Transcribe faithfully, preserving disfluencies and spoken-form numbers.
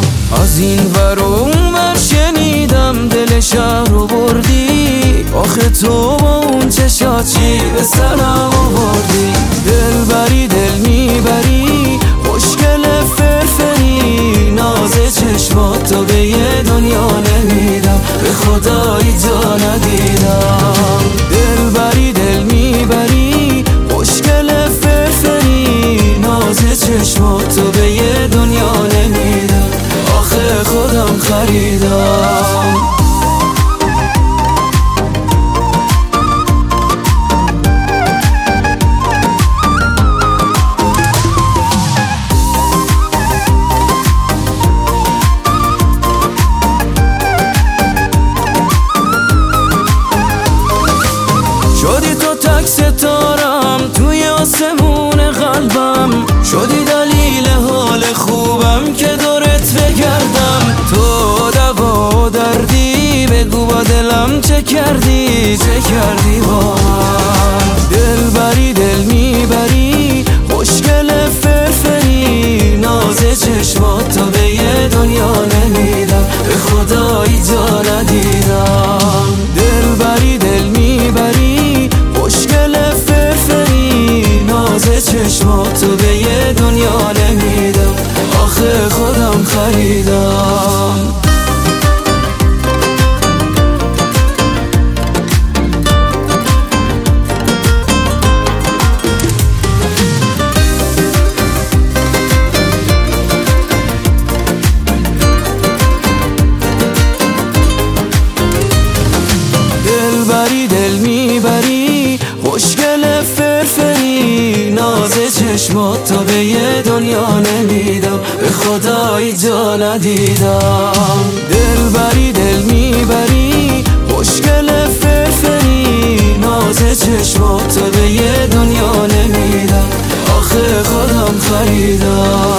از این ور و اون ور شنیدم دل شهر رو بردی، آخه تو با اون چشات چی به سرم آوردی؟ دل بری دل میبری خوشگل فرفری، ناز چشمات تو به یه دنیا نمیدم، به خدایی جا ندیدم. دل بری دل میبری خوشگل فرفری، ناز چشمات تو به یه دنیا نمیدم، آخه خودم خریدم. شدی تو تک ستارم توی آسمون قلبم، شدی دلیل حال خوبم که دورت بگردم. تو دوا و دردی بگو با دلم چه کردی، چه کردی با من؟ دل بری دل میبری خوشگل فرفری، ناز چشمات تو به یه دنیا نمیدم، به خدایی جا ندیدم. دل بری دل میبری خوشگل فرفری، ناز چشمات تو به یه دنیا نمیدم، آخه خودم خریدم. دل بری دل میبری خوشگل فرفری، ناز چشمات تو به یه دنیا نمیدم، به خدایی جا ندیدم. دل بری دل میبری خوشگل فرفری، ناز چشمات تو به یه دنیا نمیدم، آخه خودم خریدم.